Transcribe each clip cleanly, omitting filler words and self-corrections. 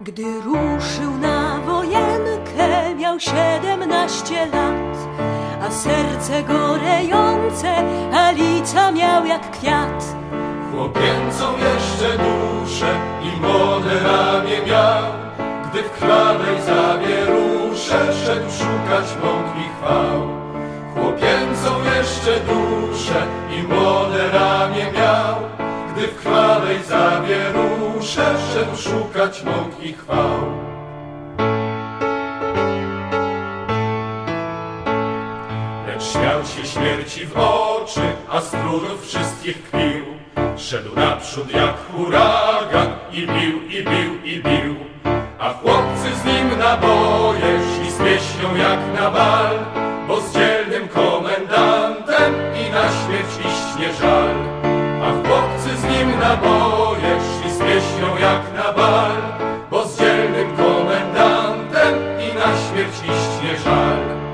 Gdy ruszył na wojenkę, miał 17 lat, a serce gorejące, a lica miał jak kwiat. Chłopięcą jeszcze duszę i młode ramię miał, gdy w krwawej zawierusze szedł szukać mąk i chwał. Chłopięcą jeszcze duszę i młode ramię miał, gdy w krwawej zawierusze szedł szukać mąk i chwał. Lecz śmiał się śmierci w oczy, a z trudów wszystkich kpił. Szedł naprzód jak huragan i bił, i bił, i bił. A chłopcy z nim naboje szli z pieśnią jak na bal, bo z dzielnym komendantem i na śmierć iść nie żal. A chłopcy z nim naboje szli z pieśnią jak na bal, bo z dzielnym komendantem i na śmierć iść nie żal.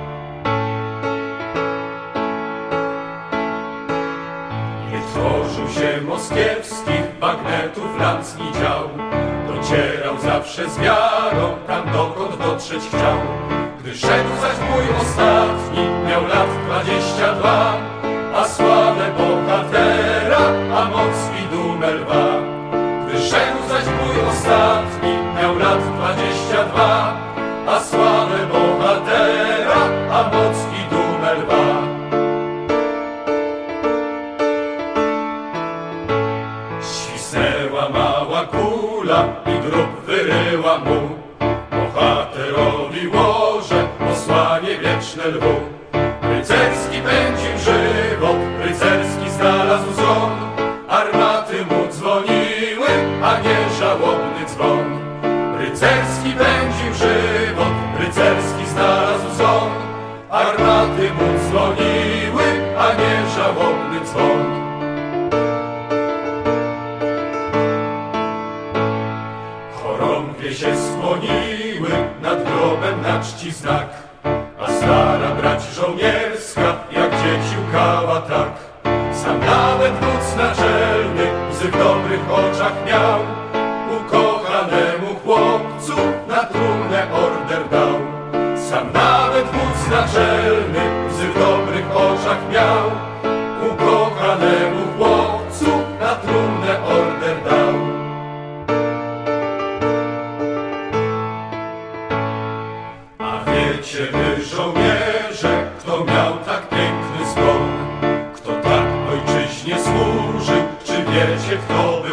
Nie tworzył się moskiewskich bagnetów landzki dział, docierał zawsze z wiarą tam, dokąd dotrzeć chciał. Gdy szedł zaś mój ostatni, miał lat 22, a sławę bohatera, a moc i dumę lwa. Gdy szedł zaś mój ostatni, miał lat 22, a sławę bohatera, a moc i dumę lwa. Świsnęła mała kula i grób wyryła mu, bohaterowi łoże posłanie wieczne lwu. Rycerski pędził żywot, rycerski znalazł ząb, armaty mu dzwoniły, a nie żałobny dzwon. Rycerski pędził żywot, rycerski znalazł ząb, armaty mu dzwoniły, a nie żałobny dzwon. Chorągwie się skłoniły, nad grobem na czci znak, a stara brać żołnierska, jak dzieci łkała tak. Sam nawet wódz naczelny łzy w dobrych oczach miał, ukochanemu chłopcu na trumnę order dał. Sam nawet wódz naczelny łzy w dobrych oczach miał, ukochanemu chłopcu na trumnę order dał. Wiecie wy, żołnierze, kto miał tak piękny zgon, kto tak ojczyźnie służył, czy wiecie, kto